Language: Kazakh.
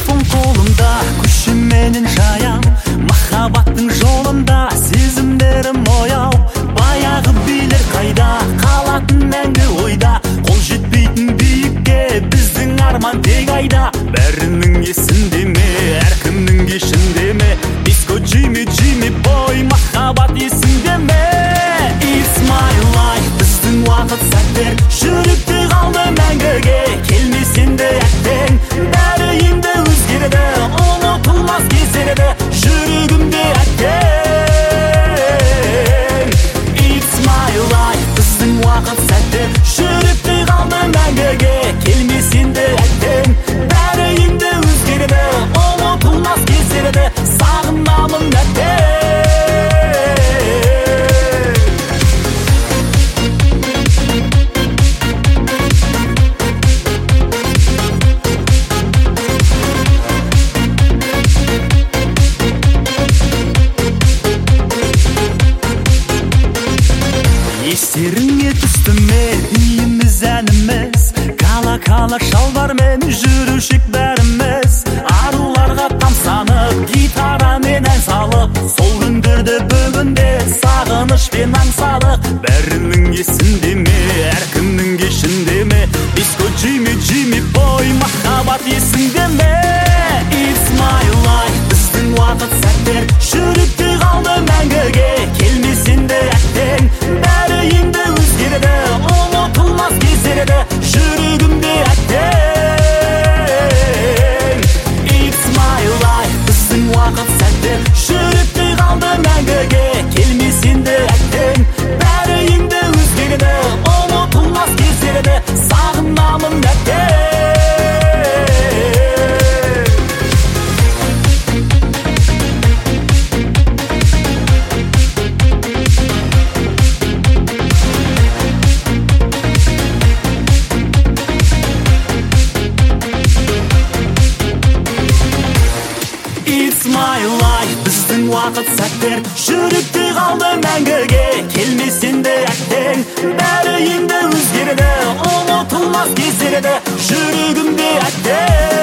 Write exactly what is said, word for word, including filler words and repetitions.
телефон қолымда, күшім менен жаяу, махаббаттың жолында сезімдерім ояу. Баяғы билер қайда, қалатын мәңгі ойда, қол жетпейтін биікке біздің арман тек айда. Бәрінің есінде ме, әркімнің кешінде ме, диско Джимми Джимми бой, махаббат есінде ме? It's my life, біздің уақыт сәттер жүректе қалды мәңгіге, келмесен де әттең. Бәрі енді өзгереді, ұмытылмас кездерді жүрегімде әттең. It's my life, біздің уақыт сәттер жүректе қалды мәңгіге, келмесен де әттең. Бәрі енді өзгереді, ұмытылмас кездерді сағынамын әттең. Естеріңе түсті ме дейміз әніміз, кала-кала шалбармен жүрушік бәріміз. Аруларға тамсанып, гитарамен ән салып, сол күндерді бүгінде сағынышпен аңсадық. Бәрінің есінде ме, әркімнің кешінде ме, диско Джимми Джимми бой, махаббат есінде ме? It's my life, біздің уақыт сәттер жүректе қалды мәңгіге, келмесен де әттең. Бәрі енді өзгереді, ұмытылмас кездерді жүрегімде әттең. It's my life, біздің уақыт сәттер жүректе қалды мәңгіге, келмесен де әттең. Бәрі енді өзгереді, ұмытылмас кездерді сағынамын әттең. It's my life, біздің уақыт сәттер жүректе қалды мәңгіге, келмесен де әттең. Бәрі енді өзгереді, ұмытылмас кездерді жүрегімде әттең.